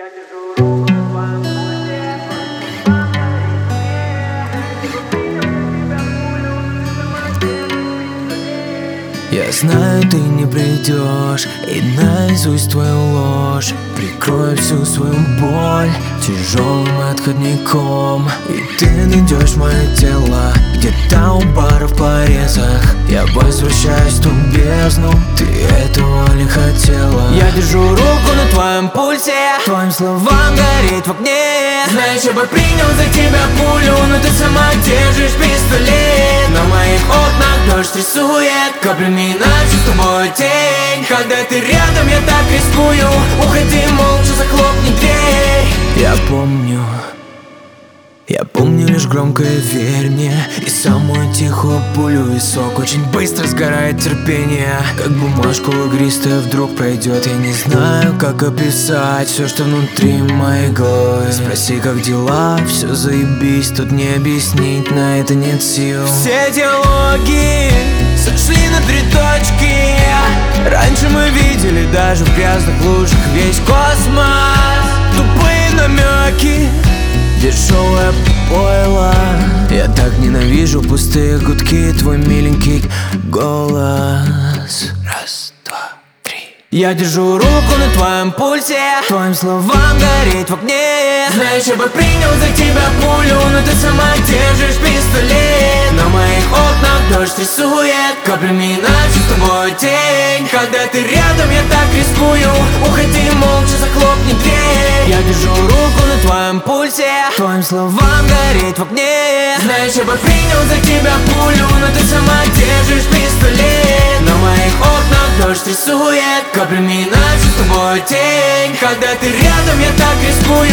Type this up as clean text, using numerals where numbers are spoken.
Я держу руку на твоем пульсе. Я знаю, ты не придешь, и наизусть твою ложь прикрою всю свою боль тяжелым отходником. И ты найдешь мое тело где-то у бара в порезах. Я возвращаюсь в ту бездну, ты этого не хотела. Я держу руку на твоем пульсе, твоим словам гореть в огне. Знаешь, я бы принял за тебя пулю, но ты сама держишь пистолет. На моих окнах дождь рисует каплями нашу с тобой тень. Когда ты рядом, я так рискую. Уходи молча, захлопни дверь. Я помню лишь громкое «верь мне» и самую тихую пулю в висок. Очень быстро сгорает терпение, как бумажка игристая вдруг пройдет. Я не знаю, как описать все, что внутри моей головы. Спроси, как дела, все заебись, тут не объяснить, на это нет сил. Все диалоги сошли на три точки. Раньше мы видели даже в грязных лужах весь космос. Тупые намеки, дешевое пойло. Я так ненавижу пустые гудки, твой миленький голос. Раз, два, три. Я держу руку на твоем пульсе, твоим словам гореть в огне. Знаешь, я бы принял за тебя пулю, но ты сама держишь пистолет. На моих окнах дождь рисует каплями нашу с тобой тень. Когда ты рядом, я так рискую. Уходи молча, захлопни дверь. Я держу руку на твоем пульсе, твоим словам гореть в огне. Знаешь, я бы принял за тебя пулю, но ты сама держишь пистолет. На моих окнах дождь рисует каплями нашу с тобой тень. Когда ты рядом, я так рискую.